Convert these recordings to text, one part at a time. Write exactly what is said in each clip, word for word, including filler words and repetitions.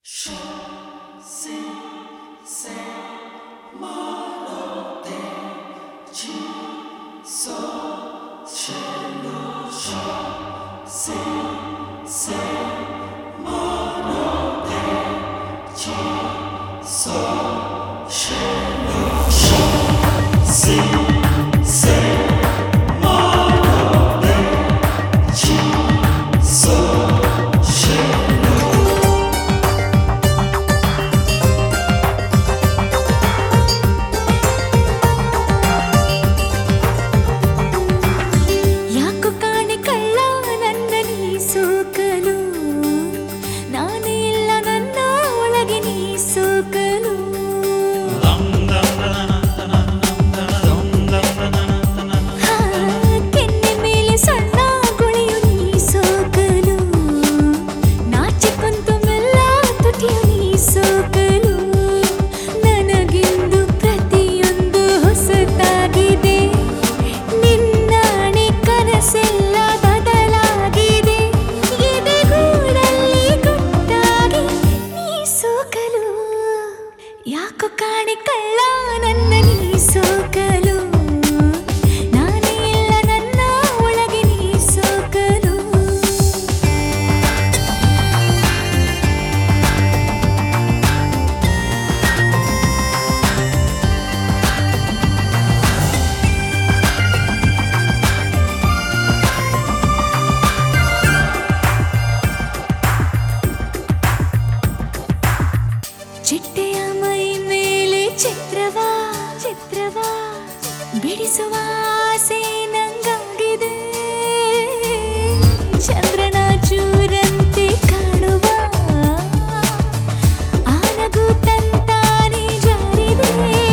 ಯಾಕೋ ಕಾಣೆ ಕಳ್ಳ ನನ್ನ ನೀ ಸೋಕಲು ನಾನೇ ಇಲ್ಲ ನನ್ನ ಒಳಗೆ ನೀ ಸೋಕಲು ಚಿಟ್ಟೆಯ ಮೈ ಮೇಲೆ ಚಿತ್ರವಾ ಚಿತ್ರವಾ ಬಿಡಿಸುವ ಆಸೆ ನಂಗಾಗಿದೆ ಚಂದ್ರನ ಚೂರಂತೆ ಕಾಣುವ ಆನಗು ತಂತಾನೆ ಜಾರಿದೆ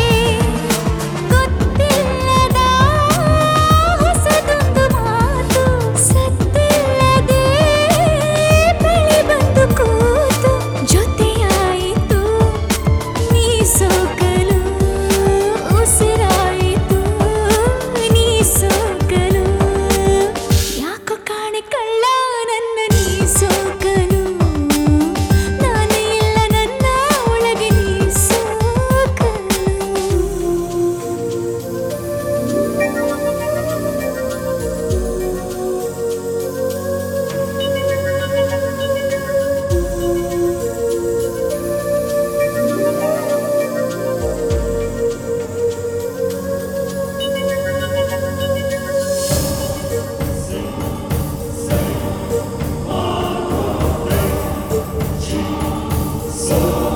ಗೊತ್ತಿಲ್ಲದ ಹೊಸದೊಂದು ಮಾತು ಸತ್ತಿಲ್ಲದೆ ಬಳಿ ಬಂದು ಕೂತು ಜೊತೆಯಾಯಿತು ನೀ ಸೋಕಲು ಉಸಿರಾಯಿತು ನೀ ಸೋಕಲು ಯಾಕೋ ಕಾಣೆ ಕಳ್ಳ ನನ್ನ ನೀ ಸೋಕಲು ನಾನೇ ಇಲ್ಲ ನನ್ನ ಒಳಗೆ ನೀ ಸೋಕಲು